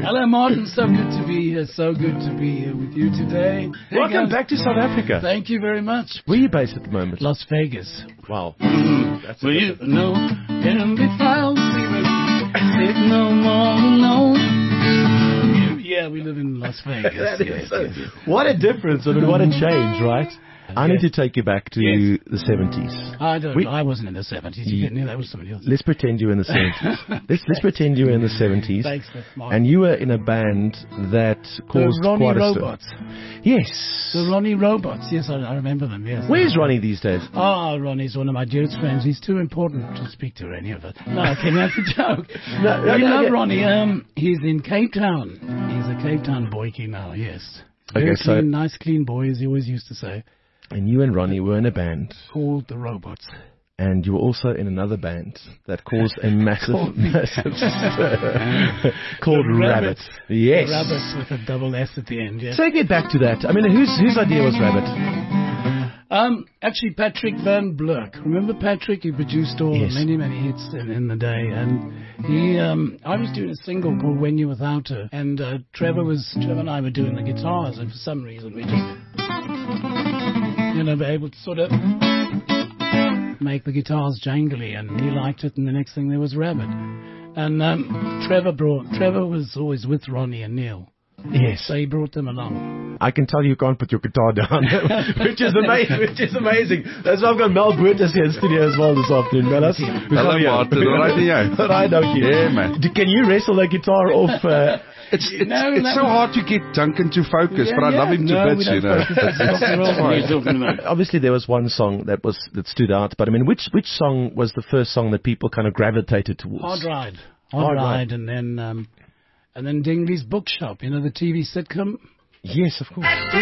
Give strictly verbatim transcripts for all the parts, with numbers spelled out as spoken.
Hello, Martin. So good to be here. So good to be here with you today. Welcome back to South Africa. Thank you very much. Where are you based at the moment? Las Vegas. Wow. Mm. That's well, you know, and before there's no more alone. Yeah, we live in Las Vegas. That yes, is so, yes, yes. What a difference. I mean, what a change, right? I need to take you back to Yes. the seventies. I don't We- know. I wasn't in the seventies. You Ye- knew that was somebody else. Let's pretend you were in the seventies. let's let's pretend you were in the seventies. Thanks, Martin. And you were in a band that caused the Ronnie quite a Robots. stir. Yes. The Ronnie Robots. Yes, I, I remember them. Yes. Where's Ronnie these days? Ah, Ronnie's one of my dearest friends. He's too important to speak to any of us. No, okay, that's a joke. No, no, we no, love yeah. Ronnie. Um, he's in Cape Town. He's a Cape Town boykie now, yes. Very Okay, so- clean, nice, clean boy, as he always used to say, And you and Ronnie were in a band. called the Robots. And you were also in another band that caused a massive, Called- massive stir called The Rabbit. Rabbits. Yes. Rabbits with a double S at the end, yes. Take it back to that. I mean, whose whose idea was Rabbit? Um, actually, Patrick Van Blurk. Remember Patrick? He produced all Yes. many, many hits in, in the day, and he. Um, I was doing a single called "When You Without Her," and uh, Trevor was. Trevor and I were doing the guitars, and for some reason we just, you know, were able to sort of make the guitars jangly, and he liked it. And the next thing there was Rabbit, and um, Trevor brought. Trevor was always with Ronnie and Neil. Yes. So he brought them along. I can tell you can't put your guitar down, which is amazing. Which is amazing. That's why I've got Mel Burtis here in studio as well this afternoon. Mel, that's- Hello, Martin. All right, yeah. Right, okay. Yeah, man. D- Can you wrestle the guitar off? Uh, It's it's, No, it's that so was- hard to get Duncan to focus, Yeah, but I yeah. love him to No, we bits, don't you know. focus. It's rock and roll. What are you talking about? obviously, there was one song that was that stood out, but I mean, which which song was the first song that people kind of gravitated towards? Hard Ride. Hard, Hard Ride, Ride. and then um, and then Dingley's Bookshop. You know the T V sitcom. Yes, of course.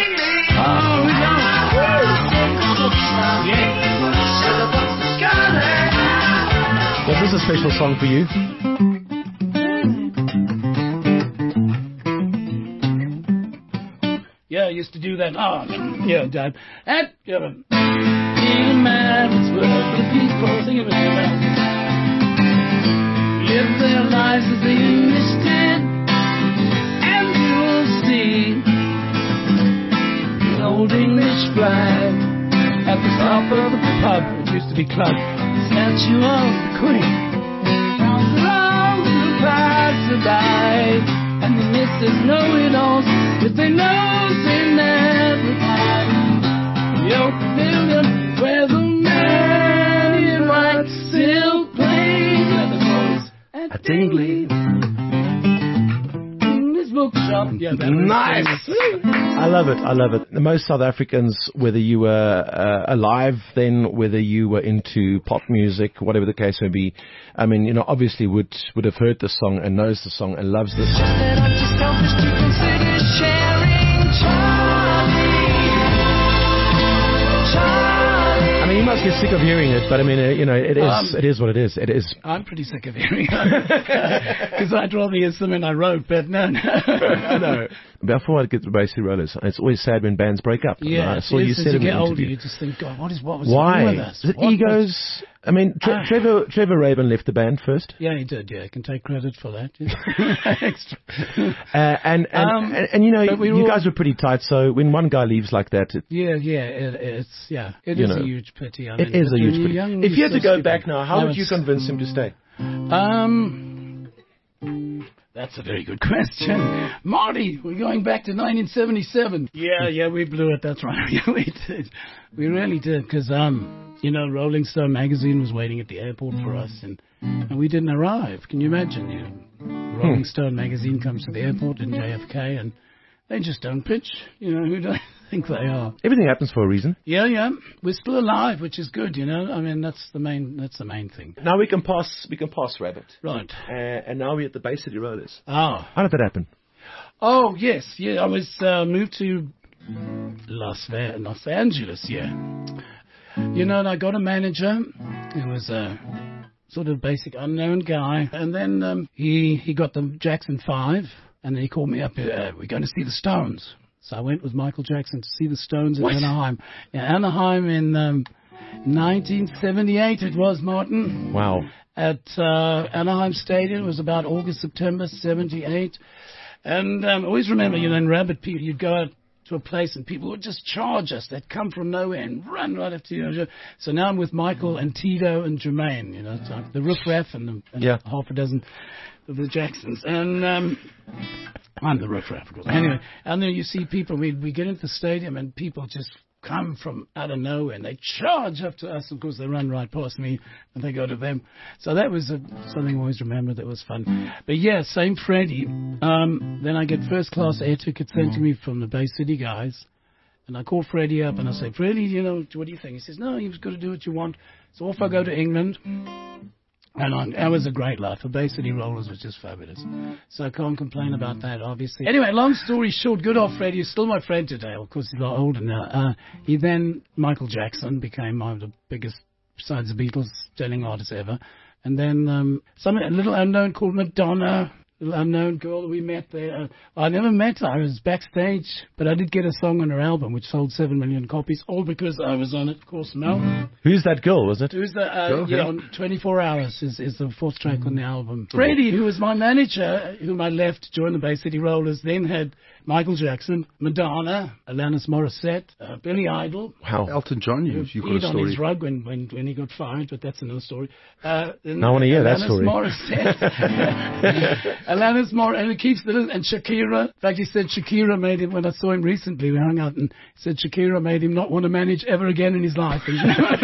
Was this a special song for you? Yeah, I used to do that. Oh, yeah, Dad. And yeah, but- in a man's world, the people sing it with me, man. Live their lives as they enlisted, and you will see the old English flag at the top of the pub. It used to be club. Statue of the Queen. Round around the passerby, and the missus know it all with their nose in everybody. Your pavilion where the man in white still plays at the voice at Dingley's. Dingley's Bookshop. Yeah, that was Nice. I love it. I love it. Most South Africans, whether you were uh, alive then, whether you were into pop music, whatever the case may be, I mean, you know, obviously would would have heard the song and knows the song and loves this song. I mean, you must get sick of hearing it, but I mean, uh, you know, it is Um, it is what it is. It is. I'm pretty sick of hearing it. Because I'd rather hear something I wrote, but no, no. no. Before I get to Basic Rollers, it's always sad when bands break up. Yeah, I saw it you is, said as you in the get older, interview. you just think, God, what is what was Why? wrong with us? Is it What egos? I mean, Tre- Ah. Trevor Trevor Rabin left the band first, Was, yeah, he did. Yeah, I can take credit for that. Yeah. Extra. uh, and and, Um, and and you know, but we you were all- guys were pretty tight. So when one guy leaves like that, it, Yeah, yeah, it, it's yeah, it You is know, a huge pity. I it mean, is but a when huge you're pity. young, If you had you're to go so back stupid. now, how No, would you it's- convince him to stay? Um, that's a very good question, Marty. We're going back to nineteen seventy-seven. Yeah, yeah, we blew it. That's right. Yeah, we did. We really did, because um, you know, Rolling Stone magazine was waiting at the airport for us, and and we didn't arrive. Can you imagine? You know, Rolling Stone magazine comes to the airport in J F K, and they just don't pitch. You know, who do they think they are? Everything happens for a reason. Yeah, yeah, we're still alive, which is good. You know, I mean, that's the main. That's the main thing. Now we can pass we can pass Rabbit, Right. uh, and now we're at the Bay City Rollers. Oh. How did that happen? Oh yes, yeah. I was uh, moved to Las Ve- Los Angeles. Yeah, you know, and I got a manager. He was a sort of basic unknown guy, and then um, he he got the Jackson Five, and then he called me up. Uh, we're going to see the Stones. So I went with Michael Jackson to see the Stones in What? Anaheim. Yeah, Anaheim in um, nineteen seventy-eight. It was, Martin. Wow. At uh, Anaheim Stadium. It was about August, September seventy-eight. And um, always remember, you know, in Rabbit, people, you'd go out to a place and people would just charge us. They'd come from nowhere and run right up to you. So now I'm with Michael and Tito and Jermaine, you know, it's like the Riff Raff and, the, and Yeah. half a dozen of the Jacksons. And um, I'm the Riff Raff, of course. Anyway, and then you see people, we, we get into the stadium and people just come from out of nowhere and they charge up to us. Of course, they run right past me and they go to them. So that was a, something I always remember that was fun. But yeah, same Freddie. Um, then I get first class air tickets sent to me from the Bay City guys. And I call Freddie up and I say, Freddie, you know, what do you think? He says, no, you've got to do what you want. So off I go to England. And on, that was a great life. The Bay City Rollers was just fabulous. So I can't complain about that, obviously. Anyway, long story short, good old Freddie is still my friend today. Of course, he's a lot older now. Uh, he then, Michael Jackson, became one of the biggest, besides the Beatles, selling artists ever. And then um, some a little unknown called Madonna, a little unknown girl that we met there. Uh, I never met her. I was backstage, but I did get a song on her album, which sold seven million copies, all because I was on it, of course, Mel. Who's that girl, was it? Who's the, uh, Girl, yeah, yeah. on twenty-four hours is, is the fourth track on the album. Freddie, who was my manager, whom I left to join the Bay City Rollers, then had Michael Jackson, Madonna, Alanis Morissette, uh, Billy Idol. Wow. Elton John, you, you got Peed a on story. his rug when, when, when he got fired, but that's another story. Uh, and I wanna hear that Alanis story. Morissette. Alanis Morissette, and it keeps the, and Shakira. In fact, he said Shakira made him, when I saw him recently, we hung out, and he said Shakira made him not want to manage ever again in his life. But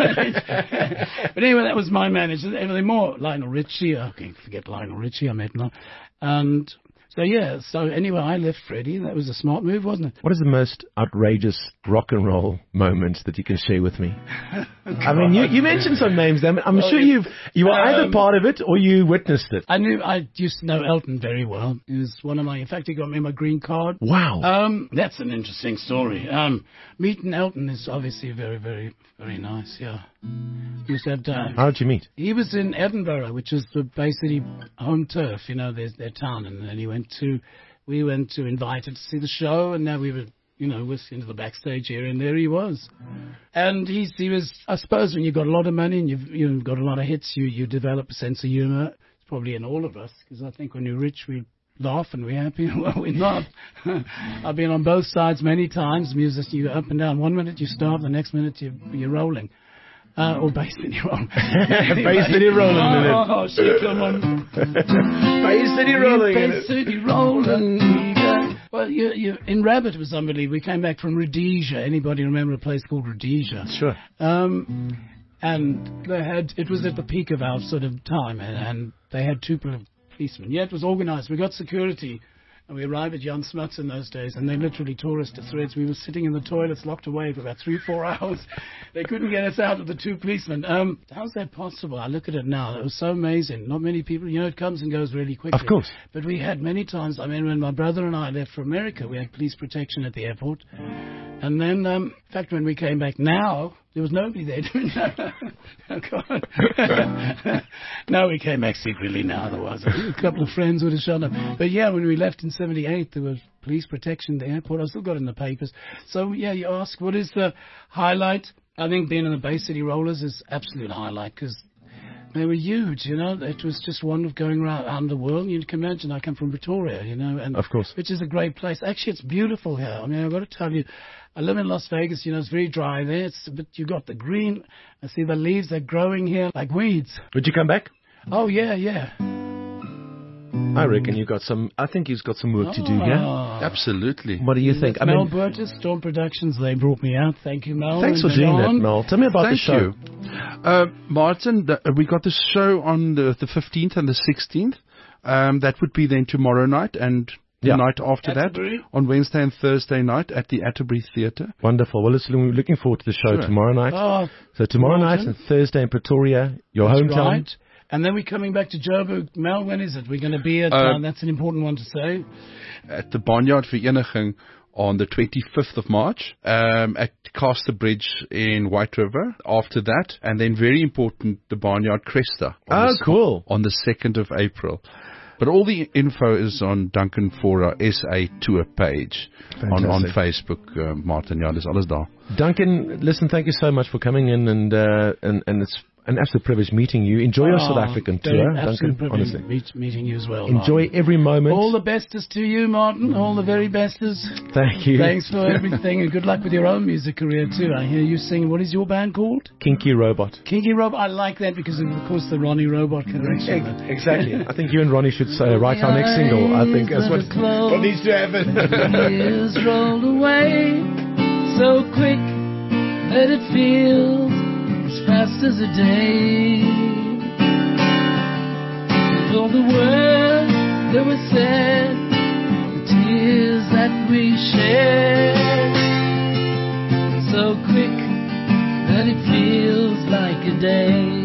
anyway, that was my manager. Everything more. Lionel Richie, I can't forget Lionel Richie, I met him. And so, yeah, so anyway, I left Freddie. That was a smart move, wasn't it? What is the most outrageous rock and roll moment that you can share with me? I mean, you, you mentioned some names there. I'm Well, sure it- you've you were either um, part of it or you witnessed it. I knew, I used to know Elton very well. He was one of my, in fact, he got me my green card. Wow. Um, that's an interesting story. Um, meeting Elton is obviously very, very, very nice, yeah. We used to have time. How did you meet? He was in Edinburgh, which is the Bay City home turf, you know, their, their town. And then he went to, we went to invited to see the show, and now we were, you know, whisked into the backstage area, and there he was. And he's, he was, I suppose, when you've got a lot of money and you've, you've got a lot of hits, you, you develop a sense of humour. It's probably in all of us, because I think when you're rich, we laugh and we're happy. Well, we're not. I've been on both sides many times. Music, you go up and down. One minute you starve, the next minute you, you're rolling. Uh, or Bay City Rolling. Bay City Rolling Oh, minute. oh, oh, shit, come on. Bay City Rolling. Bay City Rolling. Well, you, you, in Rabbit it was unbelievable. We came back from Rhodesia. Anybody remember a place called Rhodesia? Sure. Um, and they had, it was at the peak of our sort of time, and, and they had two policemen. Yeah, it was organised. We got security. And we arrived at Jan Smuts in those days, and they literally tore us to threads. We were sitting in the toilets, locked away for about three, four hours. They couldn't get us out of the two policemen. Um, how's that possible? I look at it now. It was so amazing. Not many people, you know, it comes and goes really quickly. Of course. But we had many times, I mean, when my brother and I left for America, we had police protection at the airport. And then, um, in fact, when we came back now, there was nobody there doing that. Oh, God. No, we came back secretly now, otherwise a couple of friends would have shown up. But yeah, when we left in seventy-eight, there was police protection at the airport. I still got it in the papers. So, yeah, you ask, what is the highlight? I think being in the Bay City Rollers is absolute highlight, because they were huge, you know. It was just one of going around, around the world. You can imagine, I come from Pretoria, you know, and Of course. which is a great place. Actually, it's beautiful here. I mean, I've got to tell you, I live in Las Vegas. You know, it's very dry there. It's, but you got the green. I see the leaves are growing here like weeds. Would you come back? Oh yeah, yeah. I reckon you got some. I think you've got some work to do here. Oh. Absolutely. What do you think? I Mel mean, Burtis, Storm Productions. They brought me out. Thank you, Mel. thanks for and doing that, Don. Mel. Tell me about Thank the show. you. Uh, Martin, the, we got the show on the, the fifteenth and the sixteenth. Um, that would be then tomorrow night and the Yeah. night after Atterbury. that on Wednesday and Thursday night at the Atterbury Theatre. Wonderful. Well, listen, we're looking forward to the show Sure. tomorrow night. Oh, So tomorrow night Martin. and Thursday in Pretoria, your that's hometown. right. And then we're coming back to Joburg. Mel, when is it? We're going to be at, Uh, uh, that's an important one to say. At the Barnyard Vereniging on the twenty-fifth of March, um, at Caster Bridge in White River after that, and then very important, the Barnyard Cresta. on Oh, the, cool. On the second of April. But all the info is on Duncan Fora S A Tour page on, on Fantastic. Facebook, uh, Martin. Ja, dis alles daar. Duncan, listen, thank you so much for coming in, and uh, and and it's an absolute privilege meeting you. Enjoy your Oh, South African very tour, absolute Duncan, privilege honestly. meet, meeting you as well. Enjoy Martin. every moment. All the bestest to you, Martin. All the very bestest. Thank you. Thanks for everything, and good luck with your own music career too. I hear you sing. What is your band called? Kinky Robot. Kinky Robot. I like that because of, of course, the Ronnie Robot connection. Exactly. I think you and Ronnie should uh, write our next single. I think that's what, what needs to happen. Years rolled away so quick that it feels as fast as a day. All the words that were said, the tears that we shared, so quick that it feels like a day.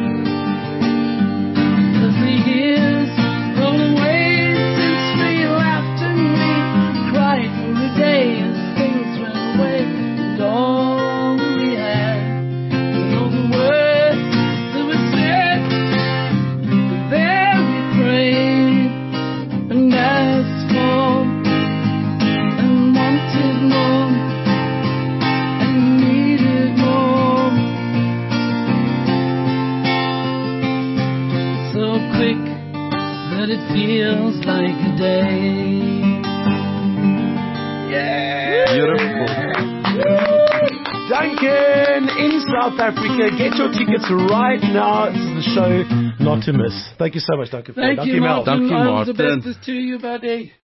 Cause the years roll away since we laughed and we cried for a day as things went away, and all we had was all the words that were said, the very prayed and asked for and wanted more and needed more. So quick that it feels like a day. Beautiful. Duncan in South Africa. Get your tickets right now. This is the show not to miss. Thank you so much, Duncan. Thank you, Mel. Martin. Thank you, All the Martin. bestest to you, buddy.